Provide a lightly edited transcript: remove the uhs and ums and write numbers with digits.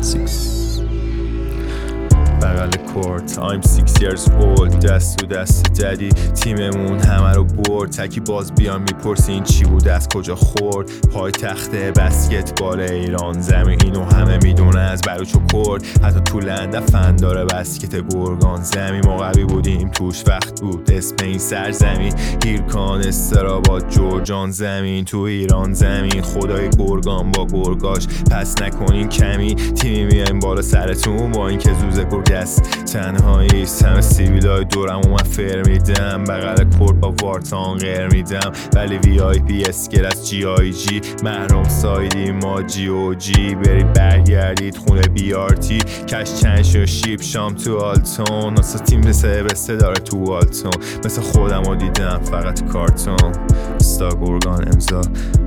بغل کورت I'm 6 years old، دست تو دست ددی تیممون همه رو برد. تکی باز بیان میپرسی این چی بود، از کجا خورد. پای تخت بسکتبال ایران زمین، اینو همه میدونه از بلوچ و کرد. حتی تو لنده فن داره بسکت گرگان زمین. ما قوی بودیم توش وقت بود اسم این سرزمین. هیرکان استراباد جورجان زمین، تو ایران زمین. خدای گرگان با گرگاش پس نکنین کمی. تیمی میایم بالا سرتون با این که زوزه گرگست. تنهایی همه سیویلای دورم و من فر میدم. بغل کورد با وارتان غیر میدم. ولی وی آی پی اسکل از جی آی جی. محروم سایدی ما جی او جی. برید برگردید خونه بی آر تی. کش چنش و شیپ شام تو آلتون. ناسا تیم بسه داره تو آلتون. مثل خودم رو دیدم فقط کارتون. استا گرگان امضا